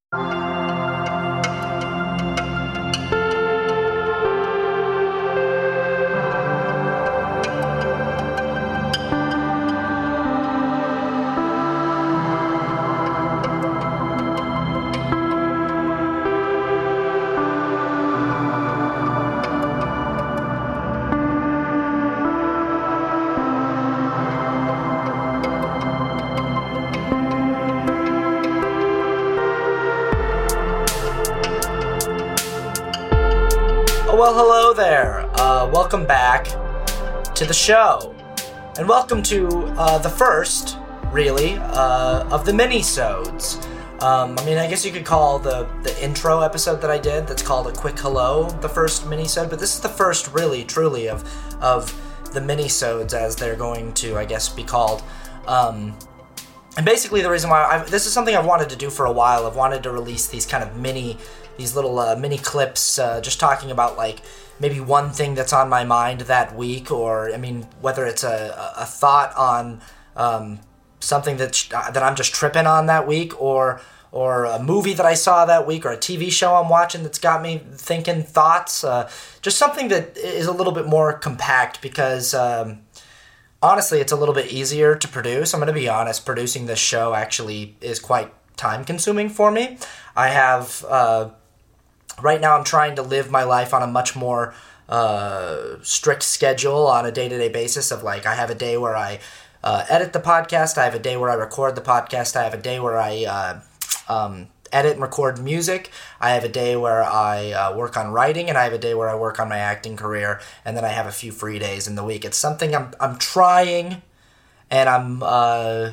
Well, hello there. Welcome back to the show. And welcome to the first, really, of the mini-sodes. I guess you could call the intro episode that I did, that's called A Quick Hello, the first mini-sode, but this is the first, really, truly, of the mini-sodes, as they're going to, I guess, be called. And basically the reason why this is something I've wanted to do for a while. I've wanted to release these kind of these little mini clips, just talking about like maybe one thing that's on my mind that week, or whether it's a thought on something that I'm just tripping on that week, or a movie that I saw that week, or a TV show I'm watching that's got me thinking thoughts. Just something that is a little bit more compact, because honestly, it's a little bit easier to produce. I'm going to be honest, producing this show actually is quite time-consuming for me. I have, right now I'm trying to live my life on a much more strict schedule on a day-to-day basis of, like, I have a day where I edit the podcast, I have a day where I record the podcast, I have a day where I edit and record music, I have a day where I work on writing, and I have a day where I work on my acting career, and then I have a few free days in the week. It's something I'm trying, and I'm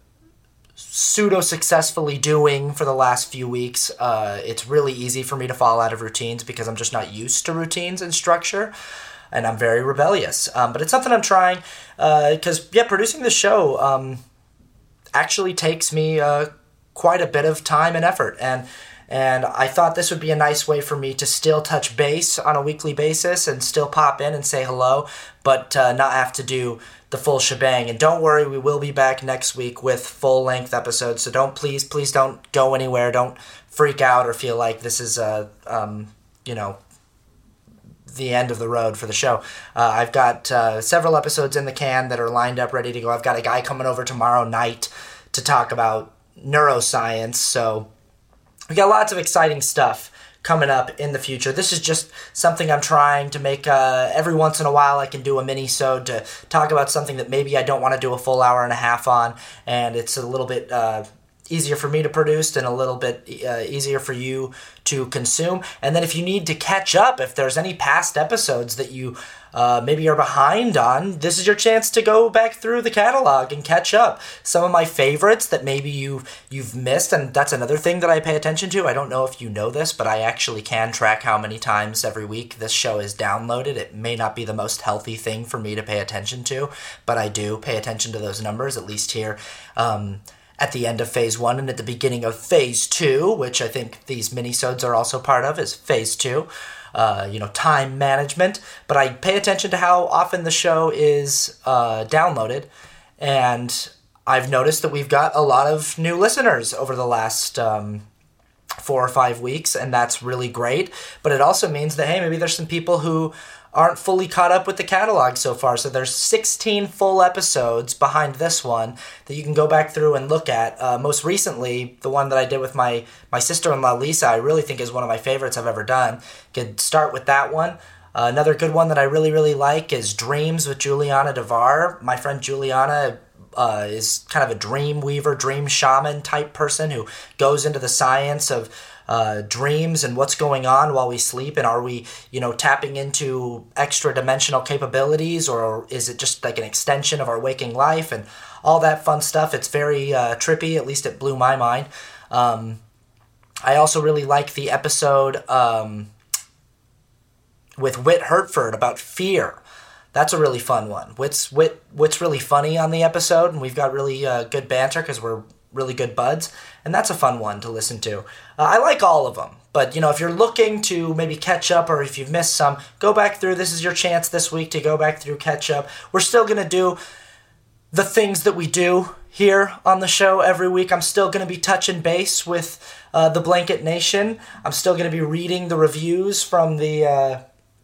pseudo-successfully doing for the last few weeks. It's really easy for me to fall out of routines because I'm just not used to routines and structure, and I'm very rebellious. But it's something I'm trying, because, producing the show actually takes me quite a bit of time and effort, and I thought this would be a nice way for me to still touch base on a weekly basis and still pop in and say hello, but not have to do the full shebang. And don't worry, we will be back next week with full-length episodes, so please don't go anywhere. Don't freak out or feel like this is the end of the road for the show. I've got several episodes in the can that are lined up, ready to go. I've got a guy coming over tomorrow night to talk about neuroscience, so we got lots of exciting stuff coming up in the future. This is just something I'm trying to make. Every once in a while I can do a mini-sode to talk about something that maybe I don't want to do a full hour and a half on, and it's a little bit easier for me to produce and a little bit easier for you to consume. And then if you need to catch up, if there's any past episodes that you maybe are behind on, this is your chance to go back through the catalog and catch up. Some of my favorites that maybe you've missed, and that's another thing that I pay attention to. I don't know if you know this, but I actually can track how many times every week this show is downloaded. It may not be the most healthy thing for me to pay attention to, but I do pay attention to those numbers, at least here at the end of Phase 1 and at the beginning of Phase 2, which I think these mini-sodes are also part of, is Phase 2. Time management, but I pay attention to how often the show is downloaded, and I've noticed that we've got a lot of new listeners over the last 4 or 5 weeks, and that's really great, but it also means that, hey, maybe there's some people who aren't fully caught up with the catalog so far. So there's 16 full episodes behind this one that you can go back through and look at. Most recently, the one that I did with my sister-in-law Lisa, I really think is one of my favorites I've ever done. Could start with that one. Another good one that I really, really like is Dreams with Juliana Devar. My friend Juliana is kind of a dream weaver, dream shaman type person who goes into the science of dreams and what's going on while we sleep, and are we, tapping into extra dimensional capabilities, or is it just like an extension of our waking life, and all that fun stuff. It's very trippy, at least it blew my mind. I also really like the episode with Whit Hertford about fear. That's a really fun one. Whit's really funny on the episode, and we've got really good banter because we're really good buds, and that's a fun one to listen to. I like all of them, but if you're looking to maybe catch up, or if you've missed some, go back through. This is your chance this week to go back through, catch up. We're still going to do the things that we do here on the show every week. I'm still going to be touching base with The Blanket Nation. I'm still going to be reading the reviews from the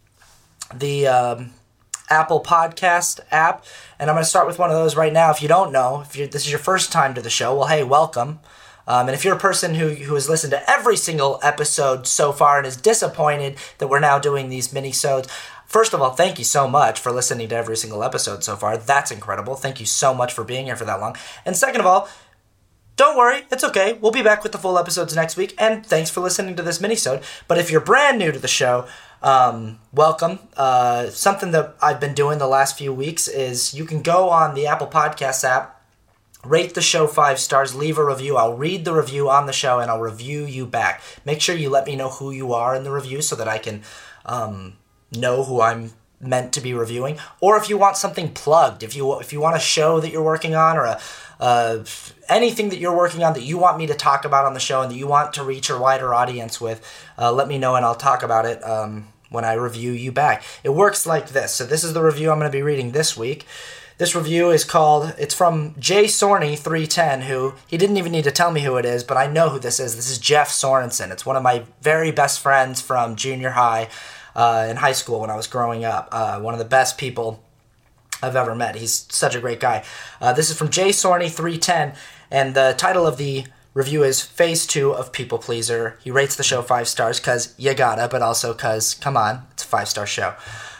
Apple Podcast app, and I'm going to start with one of those right now. If you don't know, this is your first time to the show, well, hey, welcome. And if you're a person who has listened to every single episode so far and is disappointed that we're now doing these mini-sodes, first of all, thank you so much for listening to every single episode so far. That's incredible. Thank you so much for being here for that long. And second of all, don't worry, it's okay. We'll be back with the full episodes next week, and thanks for listening to this mini-sode. But if you're brand new to the show, welcome. Something that I've been doing the last few weeks is you can go on the Apple Podcasts app, rate the show 5 stars, leave a review. I'll read the review on the show and I'll review you back. Make sure you let me know who you are in the review so that I can know who I'm meant to be reviewing. Or if you want something plugged, if you want a show that you're working on or anything that you're working on that you want me to talk about on the show and that you want to reach a wider audience with, let me know and I'll talk about it when I review you back. It works like this. So this is the review I'm going to be reading this week. This review is it's from Jay Sorney 310, who, he didn't even need to tell me who it is, but I know who this is. This is Jeff Sorensen. It's one of my very best friends from junior high in high school when I was growing up. One of the best people I've ever met. He's such a great guy. This is from Jay Sorney 310, and the title of the review is Phase 2 of People Pleaser. He rates the show 5 stars because you gotta, but also because, come on, it's a 5-star show.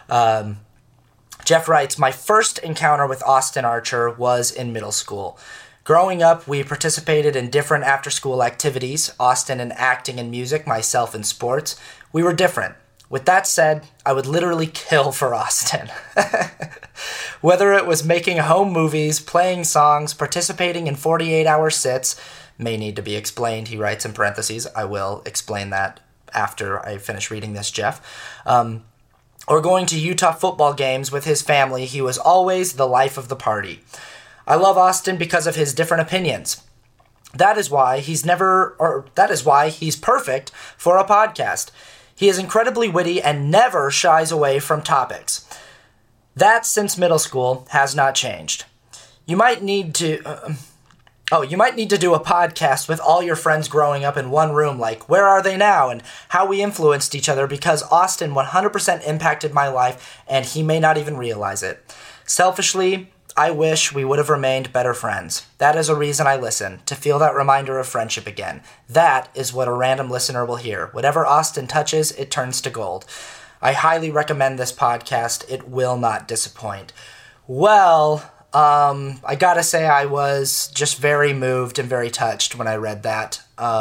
Jeff writes, my first encounter with Austin Archer was in middle school. Growing up, we participated in different after-school activities, Austin in acting and music, myself in sports. We were different. With that said, I would literally kill for Austin. Whether it was making home movies, playing songs, participating in 48-hour sits, may need to be explained, he writes in parentheses. I will explain that after I finish reading this, Jeff. Or going to Utah football games with his family, he was always the life of the party. I love Austin because of his different opinions. That is why he's perfect for a podcast. He is incredibly witty and never shies away from topics. That, since middle school, has not changed. You might need to do a podcast with all your friends growing up in one room, like Where Are They Now? And how we influenced each other, because Austin 100% impacted my life and he may not even realize it. Selfishly, I wish we would have remained better friends. That is a reason I listen, to feel that reminder of friendship again. That is what a random listener will hear. Whatever Austin touches, it turns to gold. I highly recommend this podcast. It will not disappoint. Well, I gotta say I was just very moved and very touched when I read that.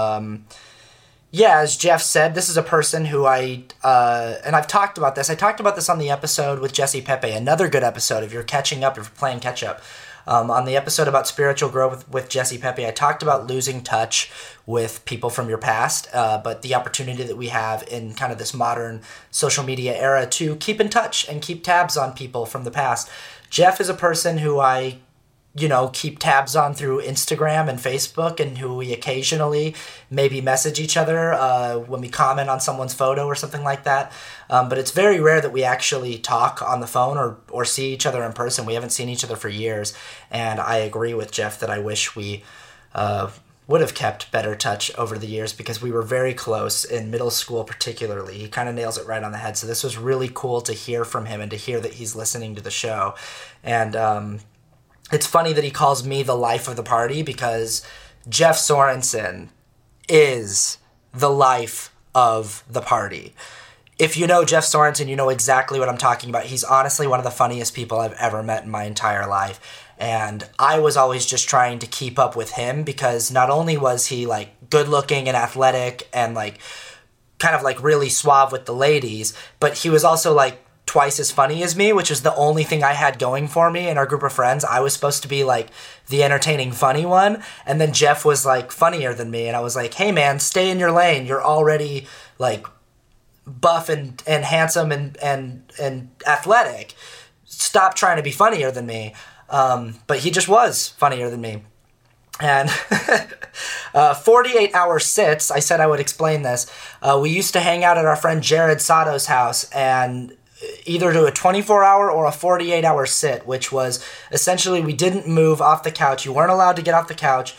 As Jeff said, this is a person who and I've talked about this. I talked about this on the episode with Jesse Pepe, another good episode if you're catching up, if you're playing catch up. On the episode about spiritual growth with Jesse Pepe, I talked about losing touch with people from your past, but the opportunity that we have in kind of this modern social media era to keep in touch and keep tabs on people from the past. Jeff is a person who I keep tabs on through Instagram and Facebook, and who we occasionally maybe message each other when we comment on someone's photo or something like that. But it's very rare that we actually talk on the phone or see each other in person. We haven't seen each other for years, and I agree with Jeff that I wish we would have kept better touch over the years, because we were very close in middle school particularly. He kind of nails it right on the head. So this was really cool to hear from him and to hear that he's listening to the show. And it's funny that he calls me the life of the party, because Jeff Sorensen is the life of the party. If you know Jeff Sorensen, you know exactly what I'm talking about. He's honestly one of the funniest people I've ever met in my entire life. And I was always just trying to keep up with him, because not only was he like good looking and athletic and like kind of like really suave with the ladies, but he was also like twice as funny as me, which is the only thing I had going for me in our group of friends. I was supposed to be like the entertaining funny one, and then Jeff was like funnier than me, and I was like, hey man, stay in your lane. You're already like buff and handsome and athletic. Stop trying to be funnier than me. But he just was funnier than me. And 48-hour sits, I said I would explain this. We used to hang out at our friend Jared Sato's house and either do a 24-hour or a 48-hour sit, which was essentially we didn't move off the couch. You weren't allowed to get off the couch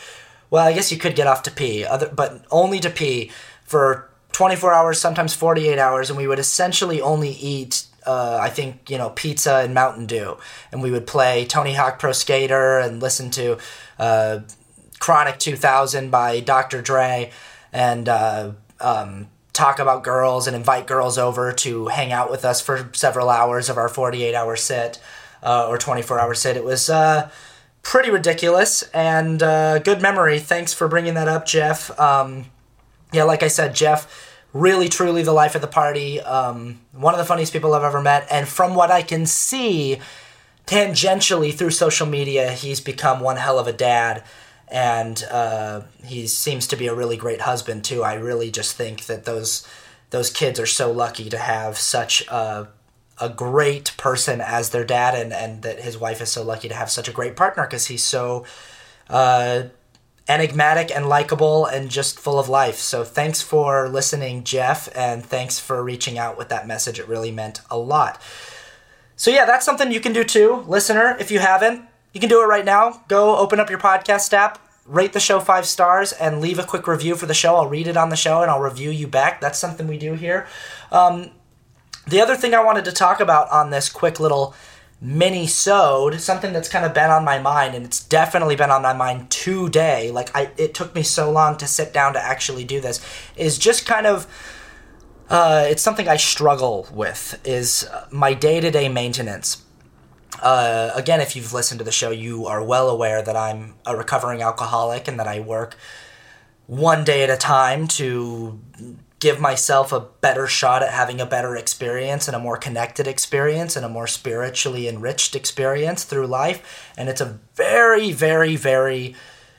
Well, I guess you could get off to pee, but only to pee for 24 hours, sometimes 48 hours, and we would essentially only eat, I think, pizza and Mountain Dew. And we would play Tony Hawk Pro Skater and listen to Chronic 2000 by Dr. Dre and talk about girls and invite girls over to hang out with us for several hours of our 48-hour sit or 24-hour sit. It was pretty ridiculous and good memory. Thanks for bringing that up, Jeff. Like I said, Jeff, really, truly the life of the party. One of the funniest people I've ever met. And from what I can see, tangentially through social media, he's become one hell of a dad. And he seems to be a really great husband, too. I really just think that those kids are so lucky to have such a great person as their dad, and that his wife is so lucky to have such a great partner because he's so enigmatic and likable and just full of life. So thanks for listening, Jeff, and thanks for reaching out with that message. It really meant a lot. So yeah, that's something you can do too. Listener, if you haven't, you can do it right now. Go open up your podcast app, rate the show 5 stars, and leave a quick review for the show. I'll read it on the show and I'll review you back. That's something we do here. The other thing I wanted to talk about on this quick little mini-sode, something that's kind of been on my mind, and it's definitely been on my mind today, it took me so long to sit down to actually do this, is just kind of, it's something I struggle with, is my day-to-day maintenance. Again, if you've listened to the show, you are well aware that I'm a recovering alcoholic and that I work one day at a time to give myself a better shot at having a better experience and a more connected experience and a more spiritually enriched experience through life. And it's a very, very, very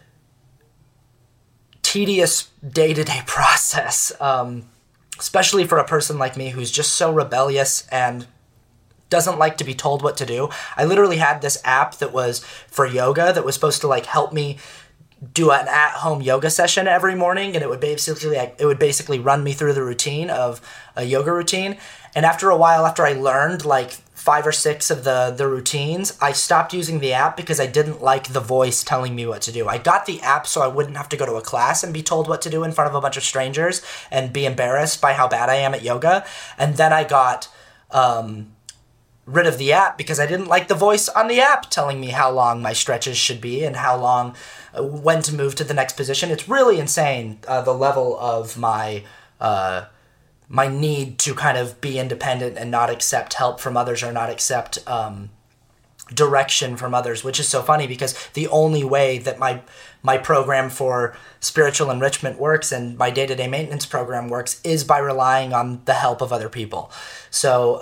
tedious day-to-day process, especially for a person like me who's just so rebellious and doesn't like to be told what to do. I literally had this app that was for yoga that was supposed to help me do an at-home yoga session every morning, and it would basically run me through the routine of a yoga routine. And after a while, after I learned 5 or 6 of the routines, I stopped using the app because I didn't like the voice telling me what to do. I got the app so I wouldn't have to go to a class and be told what to do in front of a bunch of strangers and be embarrassed by how bad I am at yoga. And then I got rid of the app because I didn't like the voice on the app telling me how long my stretches should be and how long, when to move to the next position. It's really insane, the level of my need to kind of be independent and not accept help from others or not accept direction from others, which is so funny because the only way that my program for spiritual enrichment works and my day-to-day maintenance program works is by relying on the help of other people. So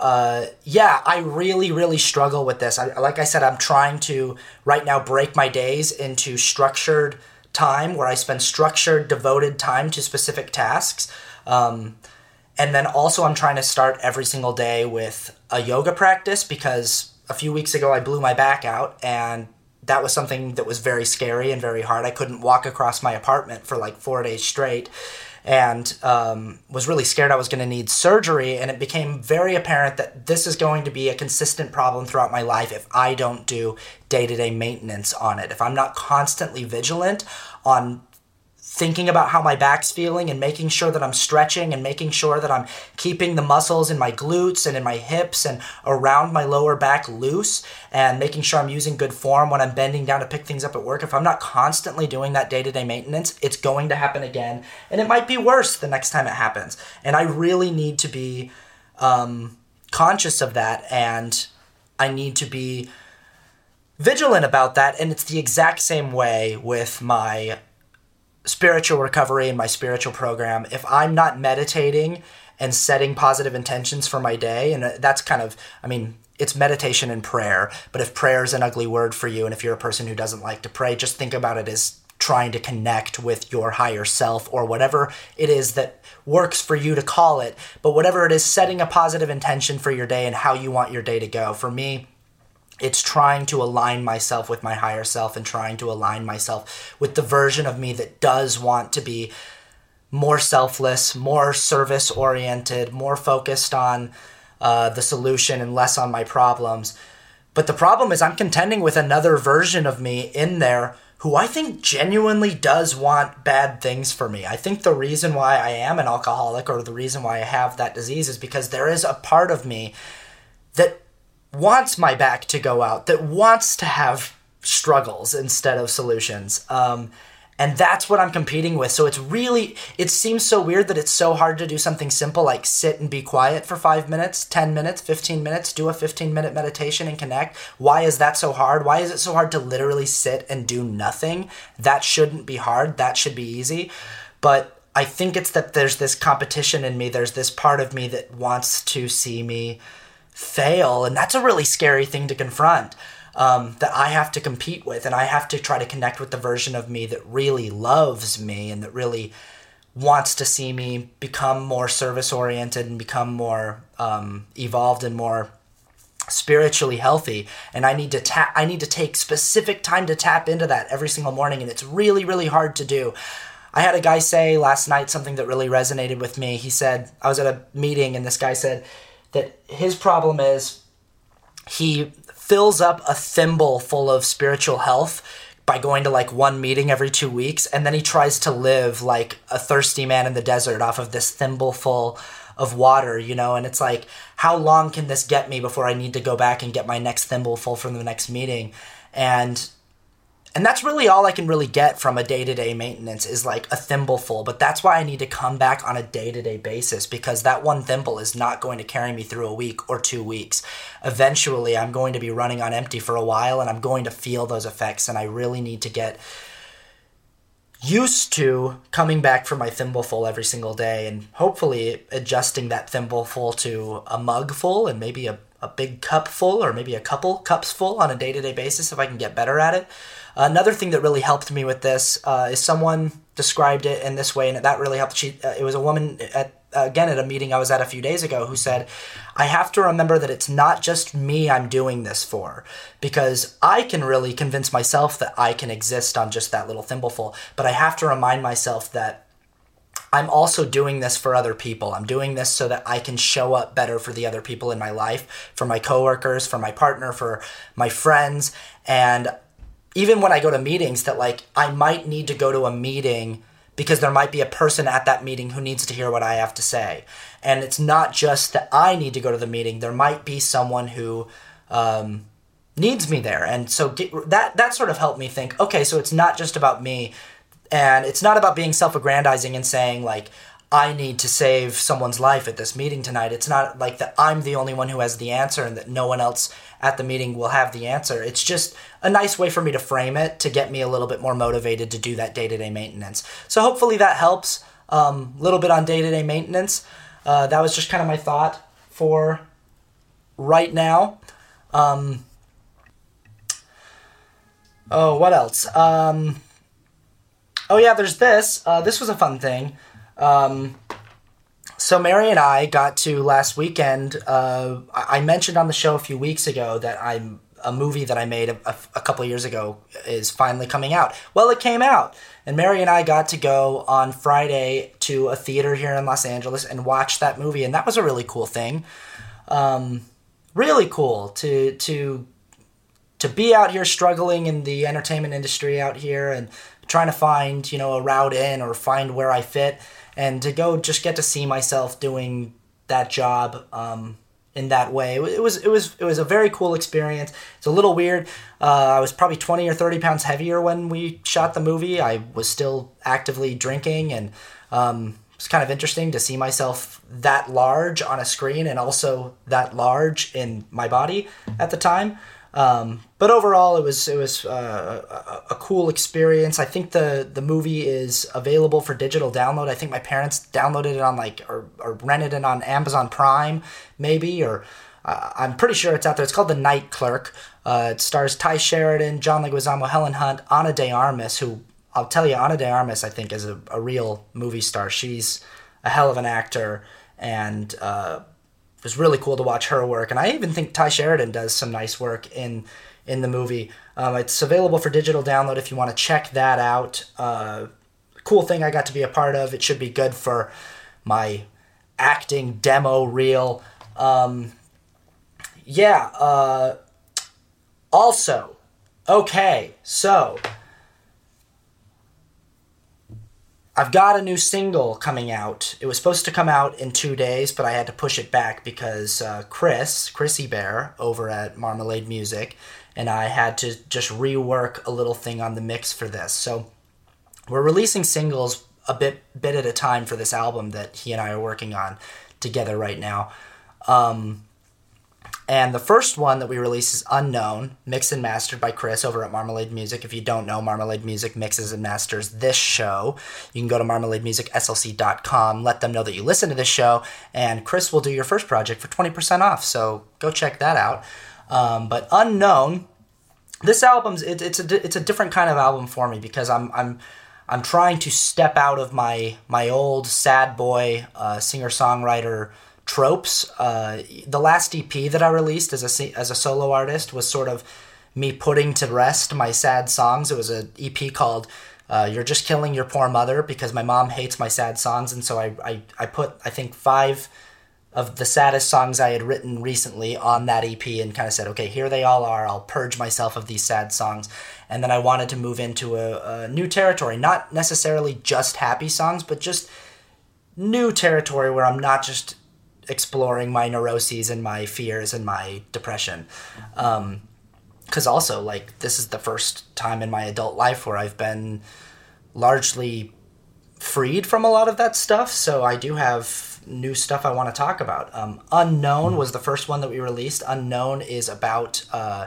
I really, really struggle with this. Like I said, I'm trying to right now break my days into structured time where I spend structured, devoted time to specific tasks. And then also I'm trying to start every single day with a yoga practice because a few weeks ago I blew my back out, and that was something that was very scary and very hard. I couldn't walk across my apartment for 4 days straight, and was really scared I was going to need surgery, and it became very apparent that this is going to be a consistent problem throughout my life if I don't do day-to-day maintenance on it. If I'm not constantly vigilant on thinking about how my back's feeling and making sure that I'm stretching and making sure that I'm keeping the muscles in my glutes and in my hips and around my lower back loose and making sure I'm using good form when I'm bending down to pick things up at work. If I'm not constantly doing that day-to-day maintenance, it's going to happen again, and it might be worse the next time it happens. And I really need to be conscious of that, and I need to be vigilant about that. And it's the exact same way with my spiritual recovery and my spiritual program. If I'm not meditating and setting positive intentions for my day, and that's kind of, it's meditation and prayer, but if prayer is an ugly word for you, and if you're a person who doesn't like to pray, just think about it as trying to connect with your higher self or whatever it is that works for you to call it. But whatever it is, setting a positive intention for your day and how you want your day to go. For me, it's trying to align myself with my higher self and trying to align myself with the version of me that does want to be more selfless, more service-oriented, more focused on the solution and less on my problems. But the problem is I'm contending with another version of me in there who I think genuinely does want bad things for me. I think the reason why I am an alcoholic, or the reason why I have that disease, is because there is a part of me that wants my back to go out, that wants to have struggles instead of solutions. And that's what I'm competing with. So it seems so weird that it's so hard to do something simple like sit and be quiet for 5 minutes, 10 minutes, 15 minutes, do a 15-minute meditation and connect. Why is that so hard? Why is it so hard to literally sit and do nothing? That shouldn't be hard. That should be easy. But I think it's that there's this competition in me. There's this part of me that wants to see me fail. And that's a really scary thing to confront. That I have to compete with, and I have to try to connect with the version of me that really loves me and that really wants to see me become more service-oriented and become more evolved and more spiritually healthy. And I need to take specific time to tap into that every single morning, and it's really, really hard to do. I had a guy say last night something that really resonated with me. He said, I was at a meeting, and this guy said that his problem is he fills up a thimble full of spiritual health by going to like one meeting every 2 weeks, and then he tries to live like a thirsty man in the desert off of this thimble full of water, and it's like, how long can this get me before I need to go back and get my next thimble full from the next meeting? And that's really all I can really get from a day-to-day maintenance is like a thimbleful. But that's why I need to come back on a day-to-day basis, because that one thimble is not going to carry me through a week or 2 weeks. Eventually, I'm going to be running on empty for a while, and I'm going to feel those effects. And I really need to get used to coming back for my thimbleful every single day, and hopefully adjusting that thimbleful to a mug full and maybe a big cup full, or maybe a couple cups full on a day-to-day basis if I can get better at it. Another thing that really helped me with this is someone described it in this way, and that really helped. It was a woman at a meeting I was at a few days ago who said, I have to remember that it's not just me I'm doing this for, because I can really convince myself that I can exist on just that little thimbleful, but I have to remind myself that I'm also doing this for other people. I'm doing this so that I can show up better for the other people in my life, for my coworkers, for my partner, for my friends. And even when I go to meetings, that like I might need to go to a meeting because there might be a person at that meeting who needs to hear what I have to say. And it's not just that I need to go to the meeting. There might be someone who needs me there. And so that sort of helped me think, okay, so it's not just about me. And it's not about being self-aggrandizing and saying, like, I need to save someone's life at this meeting tonight. It's not like that I'm the only one who has the answer and that no one else at the meeting will have the answer. It's just a nice way for me to frame it to get me a little bit more motivated to do that day-to-day maintenance. So hopefully that helps a little bit on day-to-day maintenance. That was just kind of my thought for right now. What else? There's this. This was a fun thing. So Mary and I got to last weekend. I mentioned on the show a few weeks ago that a movie that I made a couple of years ago is finally coming out. Well, it came out. And Mary and I got to go on Friday to a theater here in Los Angeles and watch that movie. And that was a really cool thing. Really cool to be out here struggling in the entertainment industry out here and trying to find, a route in or find where I fit, and to go just get to see myself doing that job in that way. It was a very cool experience. It's a little weird. I was probably 20 or 30 pounds heavier when we shot the movie. I was still actively drinking, and it's kind of interesting to see myself that large on a screen and also that large in my body at the time. But overall, it was a cool experience. I think the movie is available for digital download. I think my parents downloaded it on or rented it on Amazon Prime, maybe, or I'm pretty sure it's out there. It's called The Night Clerk. It stars Ty Sheridan, John Leguizamo, Helen Hunt, Ana de Armas, who I'll tell you, Ana de Armas, I think, is a real movie star. She's a hell of an actor, and it was really cool to watch her work. And I even think Ty Sheridan does some nice work in the movie. It's available for digital download if you want to check that out. Cool thing I got to be a part of. It should be good for my acting demo reel. Also, okay, so I've got a new single coming out. It was supposed to come out in 2 days, but I had to push it back because Chrissy Bear over at Marmalade Music, and I had to just rework a little thing on the mix for this. So we're releasing singles a bit at a time for this album that he and I are working on together right now. And the first one that we release is Unknown, mixed and mastered by Chris over at Marmalade Music. If you don't know, Marmalade Music mixes and masters this show. You can go to marmalademusicslc.com, let them know that you listen to this show, and Chris will do your first project for 20% off. So go check that out. But Unknown, this album's it's a different kind of album for me because I'm trying to step out of my old sad boy singer-songwriter tropes. The last EP that I released as a solo artist was sort of me putting to rest my sad songs. It was an EP called You're Just Killing Your Poor Mother, because my mom hates my sad songs, and so I put, I think, 5 of the saddest songs I had written recently on that EP and kind of said, okay, here they all are. I'll purge myself of these sad songs. And then I wanted to move into a new territory, not necessarily just happy songs, but just new territory where I'm not just exploring my neuroses and my fears and my depression. Because also, like, this is the first time in my adult life where I've been largely freed from a lot of that stuff, so I do have new stuff I want to talk about. Unknown was the first one that we released. Unknown is about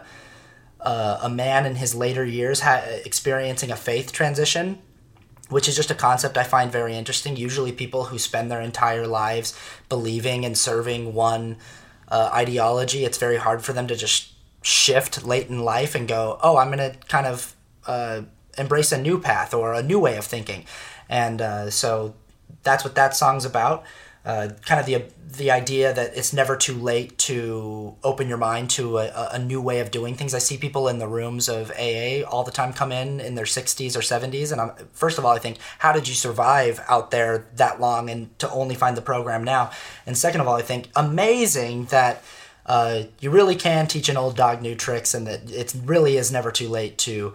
a man in his later years experiencing a faith transition, which is just a concept I find very interesting. Usually people who spend their entire lives believing and serving one ideology, it's very hard for them to just shift late in life and go, oh, I'm going to kind of embrace a new path or a new way of thinking. And so that's what that song's about. Kind of the idea that it's never too late to open your mind to a new way of doing things. I see people in the rooms of AA all the time come in their 60s or 70s, and first of all, I think, how did you survive out there that long and to only find the program now? And second of all, I think, amazing that you really can teach an old dog new tricks, and that it really is never too late to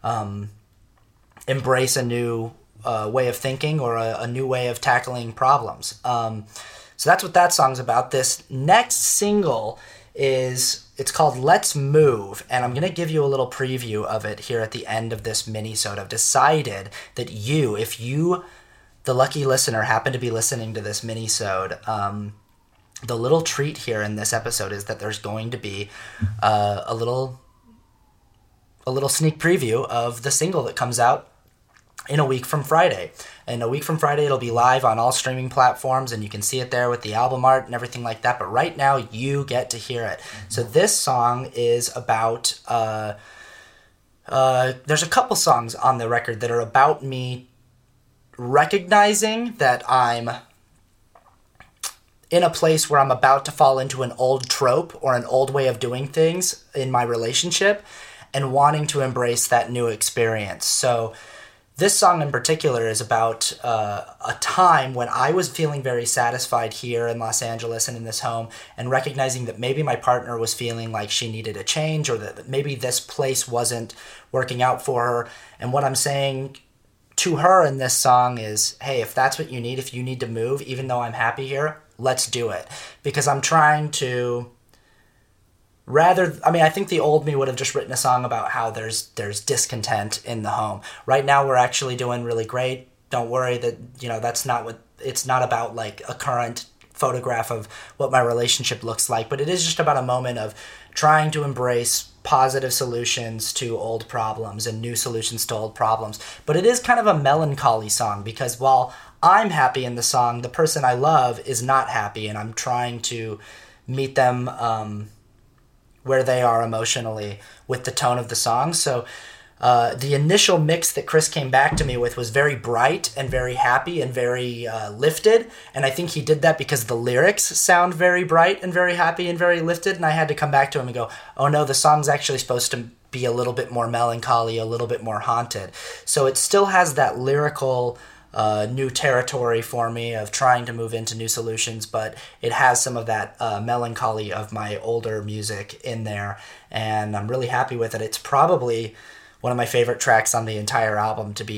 embrace a new way of thinking or a new way of tackling problems. So that's what that song's about. This next single it's called Let's Move, and I'm going to give you a little preview of it here at the end of this mini-sode. I've decided that if you, the lucky listener, happen to be listening to this mini-sode, the little treat here in this episode is that there's going to be a little sneak preview of the single that comes out in a week from Friday. And a week from Friday, it'll be live on all streaming platforms, and you can see it there with the album art and everything like that. But right now, you get to hear it. So this song is about... there's a couple songs on the record that are about me recognizing that I'm in a place where I'm about to fall into an old trope or an old way of doing things in my relationship and wanting to embrace that new experience. So this song in particular is about a time when I was feeling very satisfied here in Los Angeles and in this home, and recognizing that maybe my partner was feeling like she needed a change, or that maybe this place wasn't working out for her. And what I'm saying to her in this song is, hey, if that's what you need, if you need to move, even though I'm happy here, let's do it. Because I'm trying to... I think the old me would have just written a song about how there's discontent in the home. Right now, we're actually doing really great. Don't worry that, that's not what, it's not about like a current photograph of what my relationship looks like, but it is just about a moment of trying to embrace positive solutions to old problems and new solutions to old problems. But it is kind of a melancholy song, because while I'm happy in the song, the person I love is not happy, and I'm trying to meet them where they are emotionally with the tone of the song. So the initial mix that Chris came back to me with was very bright and very happy and very lifted. And I think he did that because the lyrics sound very bright and very happy and very lifted. And I had to come back to him and go, oh no, the song's actually supposed to be a little bit more melancholy, a little bit more haunted. So it still has that lyrical new territory for me of trying to move into new solutions, but it has some of that melancholy of my older music in there, and I'm really happy with it. It's probably one of my favorite tracks on the entire album, to be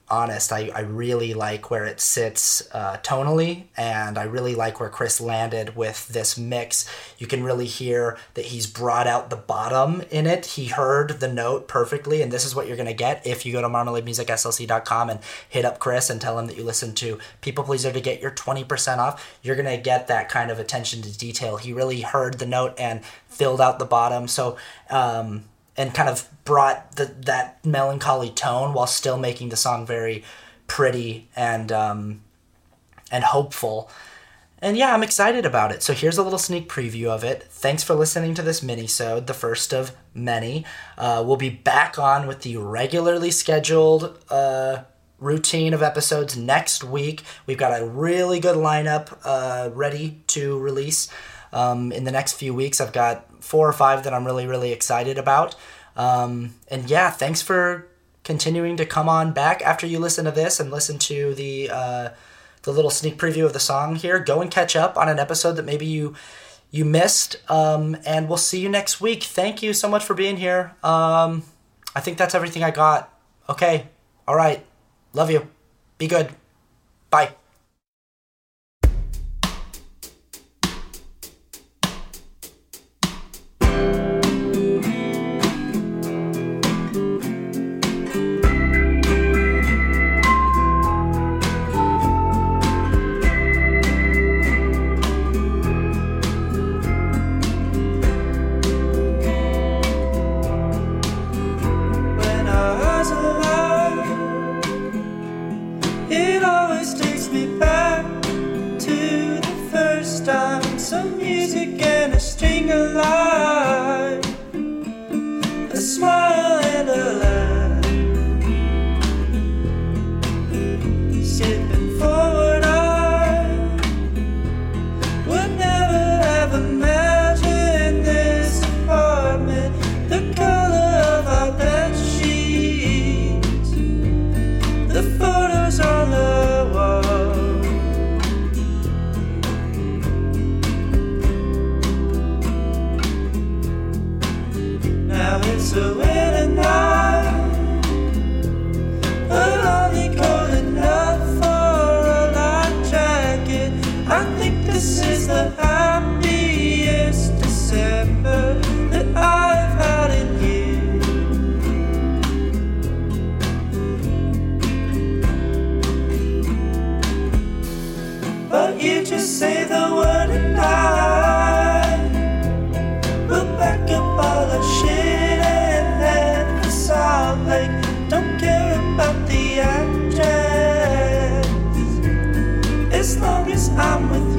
honest. I really like where it sits tonally, and I really like where Chris landed with this mix. You can really hear that he's brought out the bottom in it. He heard the note perfectly, and this is what you're going to get if you go to marmalademusicslc.com and hit up Chris and tell him that you listen to People Pleaser to get your 20% off. You're going to get that kind of attention to detail. He really heard the note and filled out the bottom. So, and kind of brought that melancholy tone while still making the song very pretty and hopeful. And yeah, I'm excited about it. So here's a little sneak preview of it. Thanks for listening to this mini-sode, the first of many. We'll be back on with the regularly scheduled routine of episodes next week. We've got a really good lineup ready to release in the next few weeks. I've got 4 or 5 that I'm really, really excited about. And yeah, thanks for continuing to come on back after you listen to this and listen to the little sneak preview of the song here. Go and catch up on an episode that maybe you missed. And we'll see you next week. Thank you so much for being here. I think that's everything I got. Okay. All right. Love you. Be good. Bye. Some music and a string of light, a smile and a laugh, skipping forward. I would never have imagined this apartment, the color of our bed sheets, the photos on the wall. It's a winter night, but only cold enough for a light jacket. I think this is the happiest December that I've had in years. But you just say the word and I will back up all the shit. Like, don't care about the address as long as I'm with you.